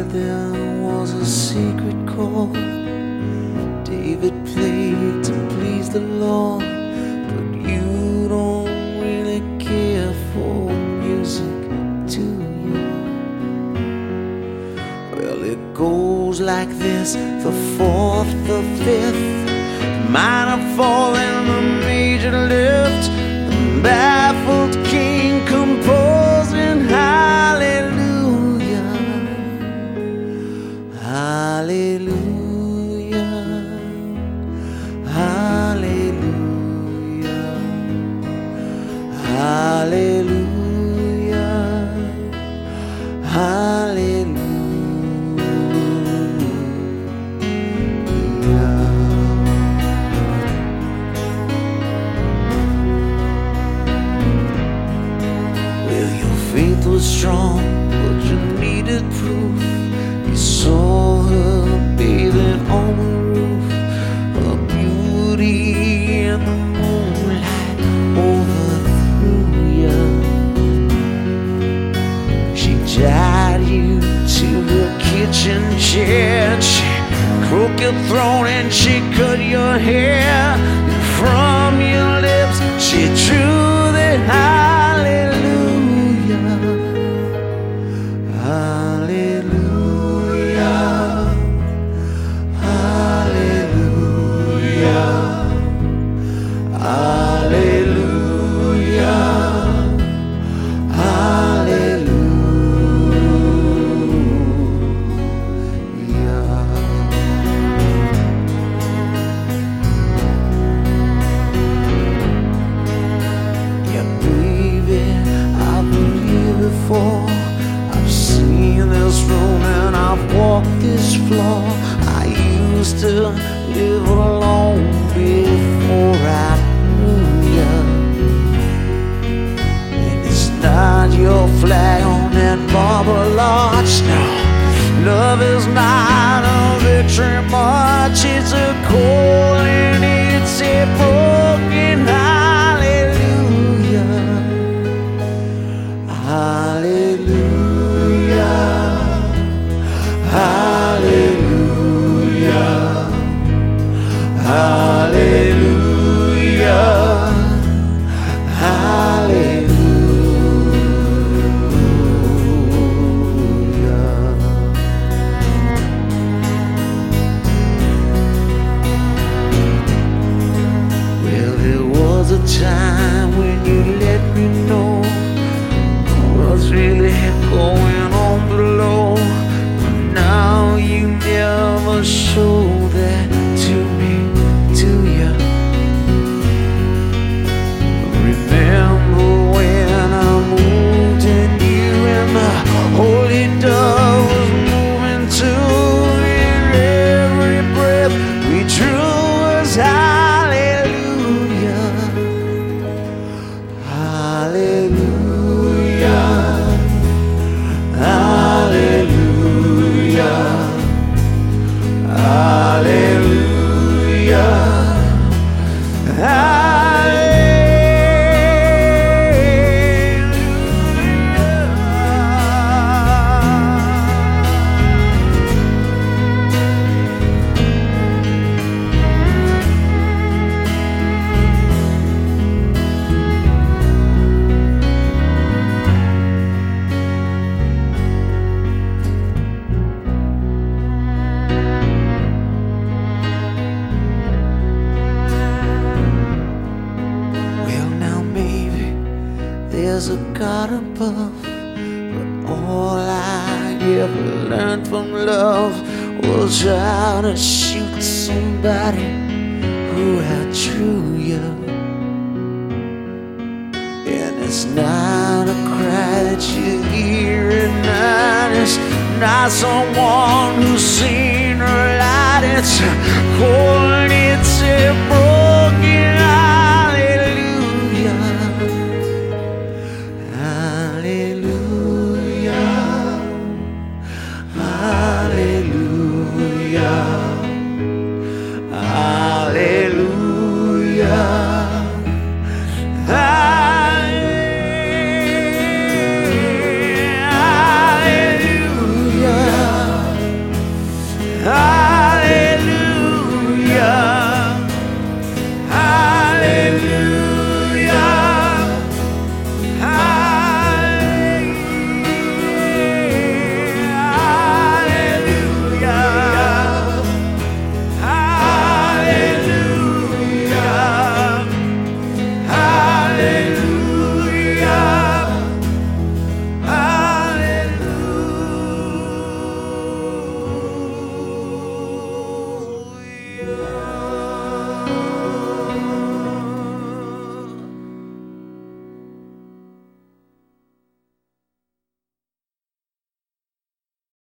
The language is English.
there was a secret chord David played to please the Lord, but you don't really care for music, do you? Well, it goes like this: the fourth, the fifth, minor fall and the major lift, the baffled king composing hallelujah, hallelujah, hallelujah, hallelujah, hallelujah. Faith was strong, but you needed proof. You saw her bathing on the roof, her beauty in the moonlight overthrew you. She tied you to her kitchen chair, she crooked your throat and she cut your hair, and from your lips she drew the hallelujah. Hallelujah, hallelujah, hallelujah, hallelujah. Yeah, baby, I've been here before. I've seen this room and I've walked this floor. I used to live alone before I knew you. And it's not your flag on that marble arch, no. Love is not a victory march, it's a call and it's a broken hallelujah, hallelujah, hallelujah, hallelujah, hallelujah. Well, there was a time when you let me know what's really going on below, but now you never show that to me, do you? Remember when I moved and you and the holy dove was moving too, and every breath we drew was hallelujah, hallelujah, hallelujah, hallelujah, hallelujah. There's a God above, but all I ever learned from love was how to shoot somebody who outdrew you. And it's not a cry that you hear at night, it's not someone who's seen her light, it's a call and it's a